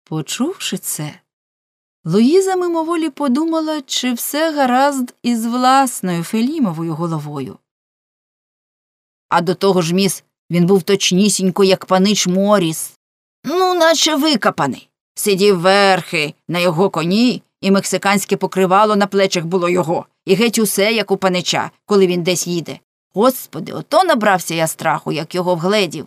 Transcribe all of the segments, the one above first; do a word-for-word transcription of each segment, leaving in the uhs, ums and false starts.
Почувши це, Луїза мимоволі подумала, чи все гаразд із власною Фелімовою головою. А до того ж, міс, він був точнісінько, як панич Моріс. Ну, наче викопаний. Сидів верхи на його коні, і мексиканське покривало на плечах було його, і геть усе, як у панича, коли він десь їде. Господи, ото набрався я страху, як його вгледів.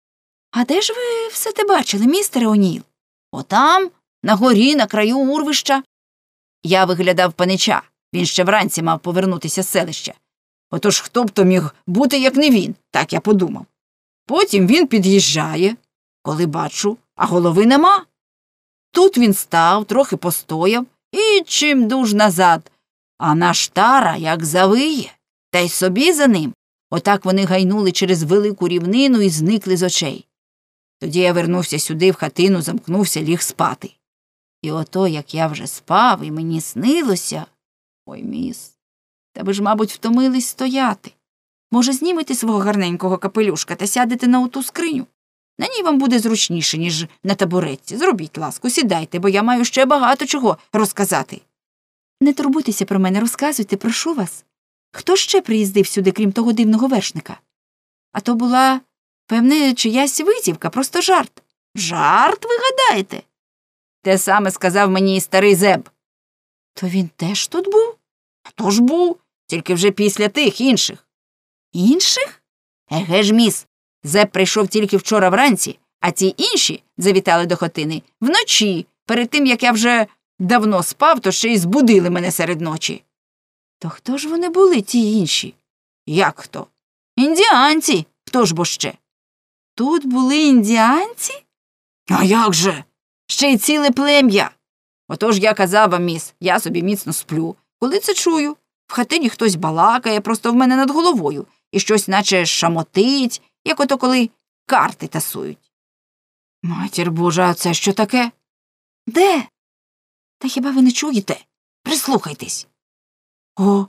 А де ж ви все те бачили, містере О'Ніл? Отам, на горі, на краю урвища. Я виглядав панича, він ще вранці мав повернутися з селища. Отож хто б то міг бути, як не він, так я подумав. Потім він під'їжджає, коли бачу, а голови нема. Тут він став, трохи постояв і чим дуж назад, а наш Тара як завиє, та й собі за ним. Отак вони гайнули через велику рівнину і зникли з очей. Тоді я вернувся сюди в хатину, замкнувся, ліг спати. І ото, як я вже спав, і мені снилося, ой, міс, та ви ж, мабуть, втомились стояти. Може, знімете свого гарненького капелюшка та сядете на оту скриню? На ній вам буде зручніше, ніж на табуретці. Зробіть ласку, сідайте, бо я маю ще багато чого розказати. Не турбуйтеся про мене, розказуйте, прошу вас. Хто ще приїздив сюди, крім того дивного вершника? А то була, певне, чиясь витівка, просто жарт. Жарт, ви гадаєте? Те саме сказав мені і старий Зеб. То він теж тут був? А то ж був, тільки вже після тих інших. Інших? Еге ж, міс, Зеб прийшов тільки вчора вранці, а ті інші завітали до хатини вночі, перед тим, як я вже давно спав, то ще й збудили мене серед ночі. То хто ж вони були, ті інші? Як хто? Індіанці, хто ж бо ще? Тут були індіанці? А як же? Ще й ціле плем'я. Отож я казав вам, міс, я собі міцно сплю. Коли це чую? В хатині хтось балакає просто в мене над головою і щось наче шамотить, як ото коли карти тасують. Матір Божа, а це що таке? Де? Та хіба ви не чуєте? Прислухайтесь. О,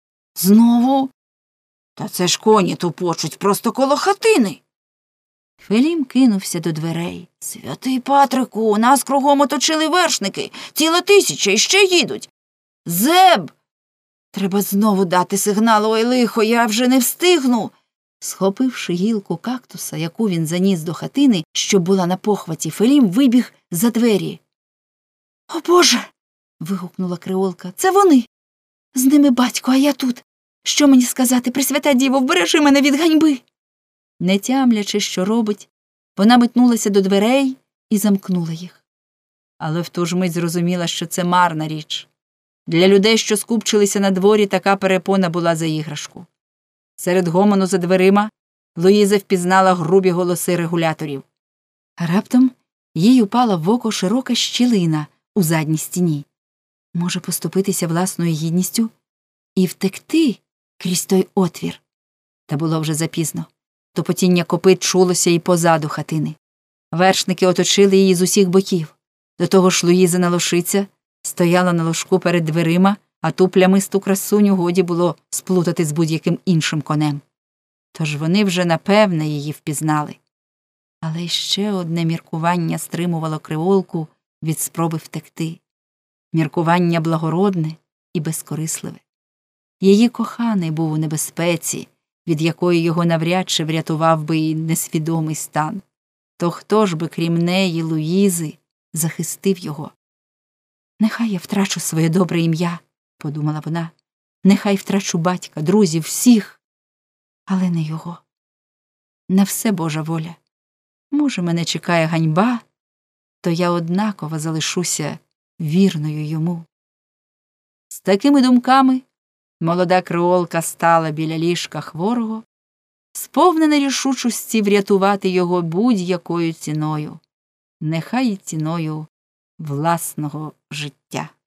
знову? Та це ж коні тупочуть просто коло хатини. Фелім кинувся до дверей. Святий Патрику, нас кругом оточили вершники, ціла тисяча, і ще їдуть. Зеб! Треба знову дати сигнал, ой лихо, я вже не встигну. Схопивши гілку кактуса, яку він заніс до хатини, що була на похваті, Фелім вибіг за двері. О, Боже! Вигукнула креолка. Це вони! З ними батько, а я тут. Що мені сказати, Пресвята Діво, вбережи мене від ганьби. Не тямлячи, що робить, вона метнулася до дверей і замкнула їх. Але в ту ж мить зрозуміла, що це марна річ. Для людей, що скупчилися на дворі, така перепона була за іграшку. Серед гомону за дверима Луїза впізнала грубі голоси регуляторів. А раптом їй упала в око широка щілина у задній стіні. Може поступитися власною гідністю і втекти крізь той отвір. Та було вже запізно. Топотіння копит чулося і позаду хатини. Вершники оточили її з усіх боків. До того ж Луїзина лошиця стояла на ложку перед дверима, а ту плямисту красуню годі було сплутати з будь-яким іншим конем. Тож вони вже напевне її впізнали. Але ще одне міркування стримувало креолку від спроби втекти. Міркування благородне і безкорисливе. Її коханий був у небезпеці, від якої його навряд чи врятував би і несвідомий стан. То хто ж би, крім неї, Луїзи, захистив його? «Нехай я втрачу своє добре ім'я», – подумала вона. «Нехай втрачу батька, друзів, всіх, але не його. На все Божа воля. Може, мене чекає ганьба, то я однаково залишуся вірною йому». З такими думками молода креолка стала біля ліжка хворого, сповнена рішучості врятувати його будь-якою ціною, нехай і ціною власного життя.